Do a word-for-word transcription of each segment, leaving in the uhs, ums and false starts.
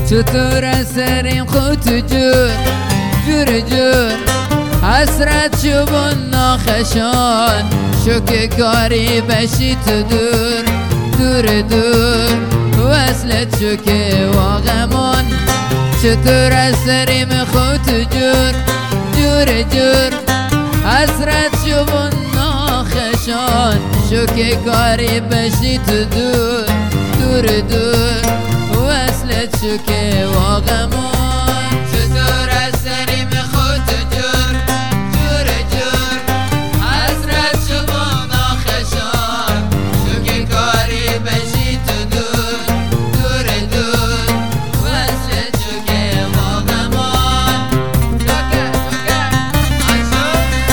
چطور اثریم خود جور جور جور حسرت شبون ناخشان شو که کاری بشی تو دور دور دور وصلت شو که واقعمون چطور اثریم خود جور جور جور حسرت شبون ناخشان شو که کاری بشی تو دور دور دور وصلت شو که واقعمون چطور اثریم خود جور جور جور حسرت شبون ناخشان شو که کاری بشی تو دور دور دور وصلت شو که واقعمون شوکه شوکه آشو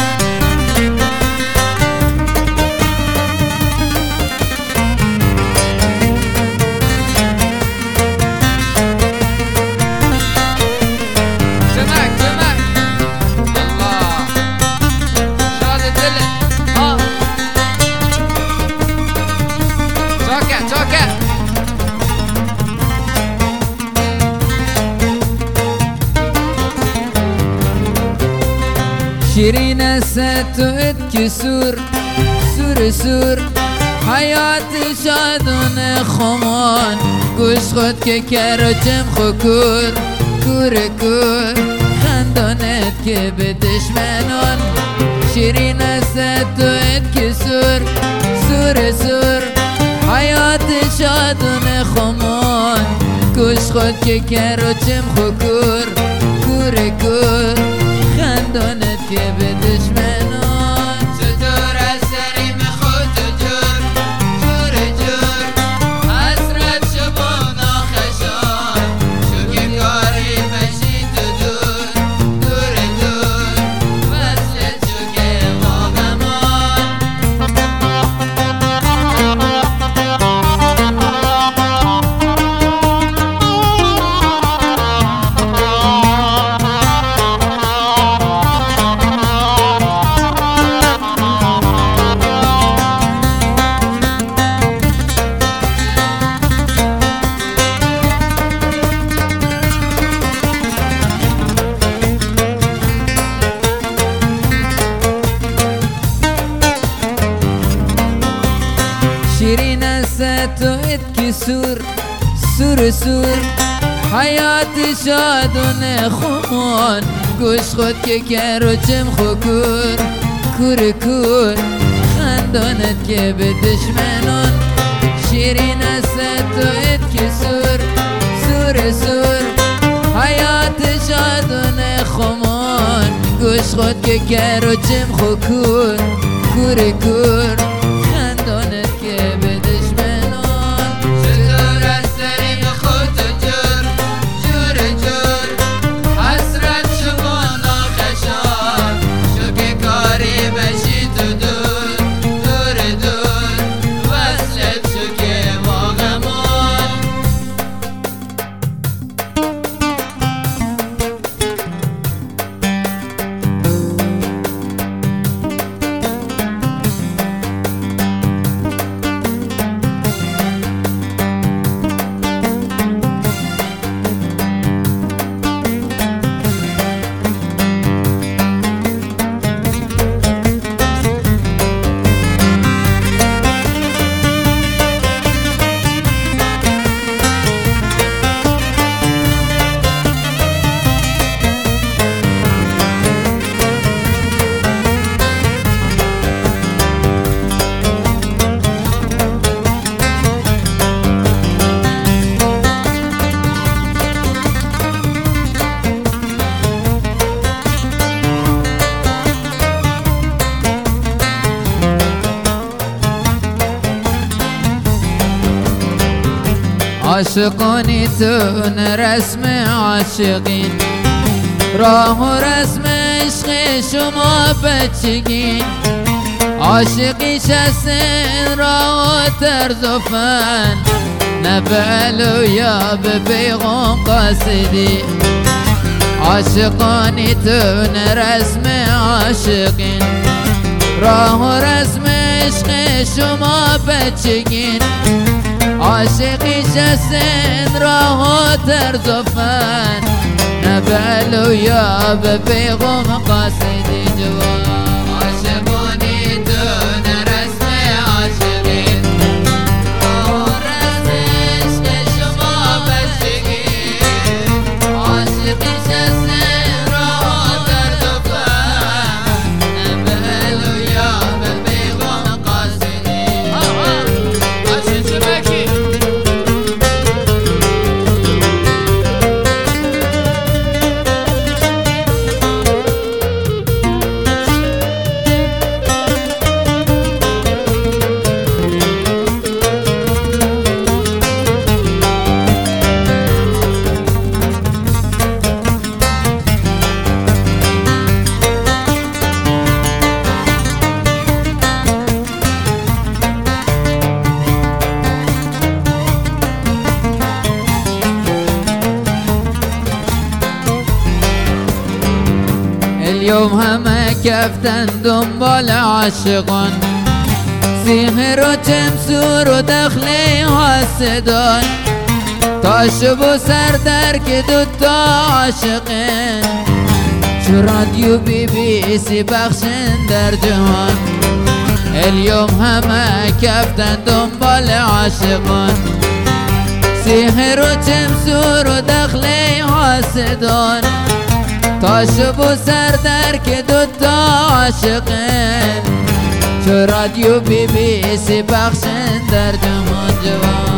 شیرین است تو ات سور سور سور حیات شادون خمان گوش خود که کر و چم خو کور کور کور خندانت که به دشمنان شیرین است تو ات سور سور سور حیات شادون خمان گوش خود که کر و چم خو کور کور کور خندانت که به دشمنان چطور اثریم خود جور جور جور حسرت شبون ناخشان شو که کاری بشی تو دور دور دور وصلت شو که واقعمون شیرین است تو ات سور سور سور حیات شادون خمان گوش خود که کر و چم خو کور کور کور خندانت که به دشمنان شیرین است تو ات سور سور سور حیات شادون خمان گوش خود که کر و چم خو کور کور کور خندانت که به دشمنان چطور اثریم خود جور جور جور حسرت شبون ناخشان شو که کاری بشی تو دور دور دور وصلت شو که واقعمون عاشقانی تون رسم عاشقین راه و رسم عشق شما بچگین عاشقی شستین راه و طرز و فن نبعلو یا به پیغام قاصدی عاشقانی تون رسم عاشقین راه و رسم عشق شما بچگین عاشقی نشستین راه و طرز و فن نبلو یا به پیغم قاصدی جوان عاشقونی تو نرسم عاشقین راه رسم عشق شما بشگین عاشقی شستین راه و طرز و فن نبلو یا به پیغم قاصدی عاشق شبکی اليوم همه کفتن دنبال عاشقان سیحر و تمسور و دخلی حاسدان تا شب و سر در که دوتا عاشقین چو رادیو بی بی سی بخشن در جهان اليوم همه کفتن دنبال عاشقان سیحر و تمسور و دخلی حاسدان تا شب و سر در که دوتا عاشقین چو رادیو بی بی سی بخشن در جهان جوان